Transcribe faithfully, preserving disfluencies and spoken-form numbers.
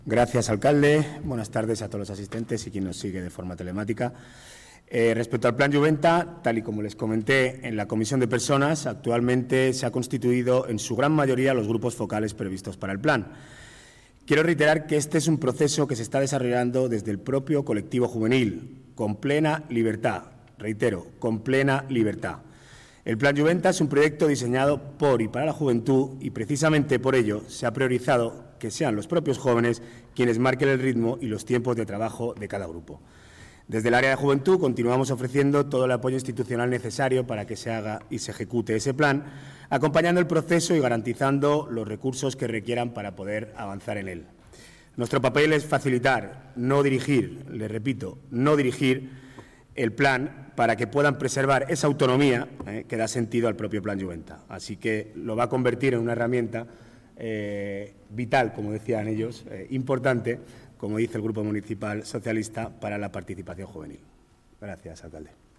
Gracias, alcalde. Buenas tardes a todos los asistentes y quien nos sigue de forma telemática. Eh, respecto al Plan Joventa, tal y como les comenté en la Comisión de Personas, actualmente se ha constituido en su gran mayoría los grupos focales previstos para el plan. Quiero reiterar que este es un proceso que se está desarrollando desde el propio colectivo juvenil, con plena libertad. Reitero, con plena libertad. El Plan Joventa es un proyecto diseñado por y para la juventud y precisamente por ello se ha priorizado que sean los propios jóvenes quienes marquen el ritmo y los tiempos de trabajo de cada grupo. Desde el área de juventud continuamos ofreciendo todo el apoyo institucional necesario para que se haga y se ejecute ese plan, acompañando el proceso y garantizando los recursos que requieran para poder avanzar en él. Nuestro papel es facilitar, no dirigir, les repito, no dirigir el plan para que puedan preservar esa autonomía eh, que da sentido al propio Plan Joventa. Así que lo va a convertir en una herramienta eh, vital, como decían ellos, eh, importante, como dice el Grupo Municipal Socialista, para la participación juvenil. Gracias, alcalde.